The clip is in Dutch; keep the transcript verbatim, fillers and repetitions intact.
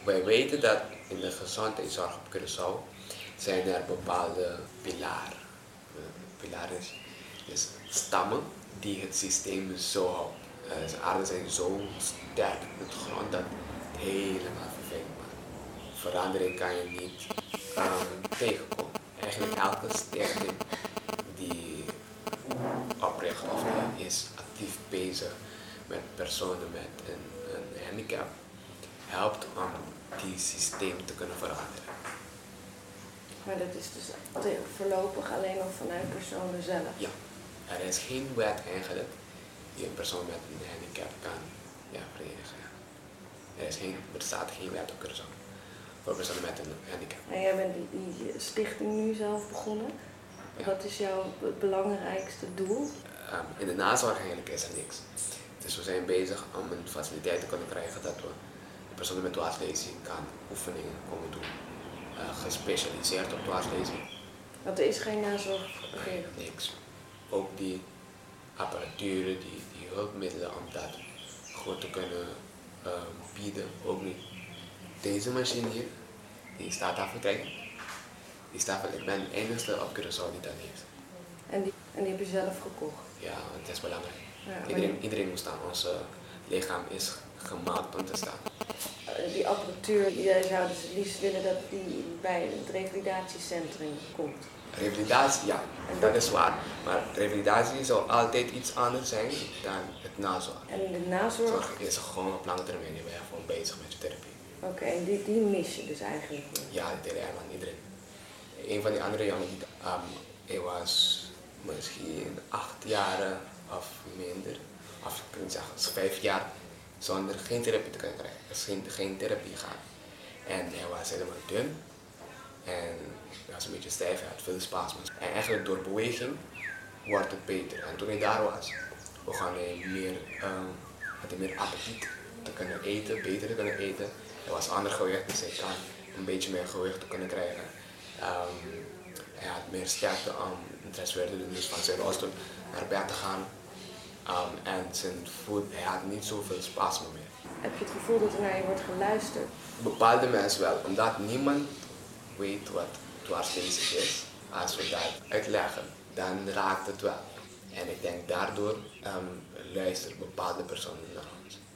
Wij weten dat in de gezondheidszorg op Curaçao zijn er bepaalde pilaren. Pilaren is, is stammen die het systeem zo houden. Uh, de aarde zijn zo sterk in het grond dat het helemaal vervelend maakt. Verandering kan je niet um, tegenkomen. Eigenlijk elke stichting die opricht of die is actief bezig met personen met een, een handicap, helpt om die systeem te kunnen veranderen. Maar dat is dus voorlopig alleen nog vanuit personen zelf? Ja, er is geen wet eigenlijk die een persoon met een handicap kan ja, verenigen. Er, is geen, er bestaat geen wet op Curaçao voor personen met een handicap. En jij bent die, die stichting nu zelf begonnen. Ja. Wat is jouw belangrijkste doel? Um, in de nazorg eigenlijk is er niks. Dus we zijn bezig om een faciliteit te kunnen krijgen dat we personen met dwarslezing kan oefeningen komen doen. Uh, gespecialiseerd op dwarslezing. Want er is geen nazorg? Nee, niks. Ook die apparatuur, die, die hulpmiddelen om dat goed te kunnen uh, bieden, ook niet. Deze machine hier, die staat af te kijken. Die staat van, ik ben de enige op Curaçao die dat heeft. En die, en die heb je zelf gekocht? Ja, want het is belangrijk. Ja, iedereen, iedereen moet staan. Ons uh, lichaam is gemaakt om te staan. Die apparatuur, jij zou dus het liefst willen dat die bij het revalidatiecentrum komt? Revalidatie, ja, dat is waar. Maar revalidatie zal altijd iets anders zijn dan het nazorg. En in de nazorg? Zorg is gewoon op lange termijn, je bent gewoon bezig met je therapie. Oké, okay, en die, die mis je dus eigenlijk niet? Ja, die deel helemaal iedereen. Een van die andere jongens, um, hij was misschien acht jaar of minder, of ik kan zeggen vijf jaar, zonder geen therapie te kunnen krijgen. Dus geen, geen therapie gaan. En hij was helemaal dun. En hij was een beetje stijf, hij had veel spasmes. En eigenlijk door beweging wordt het beter. En toen hij daar was, begon hij meer, um, had hij meer appetiet te kunnen eten, beter te kunnen eten. Hij was ondergewicht, dus hij kan een beetje meer gewicht te kunnen krijgen. Um, hij had meer sterkte om interesse weer te doen, dus van zijn rolstoel naar bed te gaan. Um, en zijn voet, hij had niet zoveel spasmen meer. Heb je het gevoel dat er naar je wordt geluisterd? Bepaalde mensen wel, omdat niemand weet wat dwarslezing is. Als we dat uitleggen, dan raakt het wel. En ik denk daardoor um, luisteren bepaalde personen naar ons.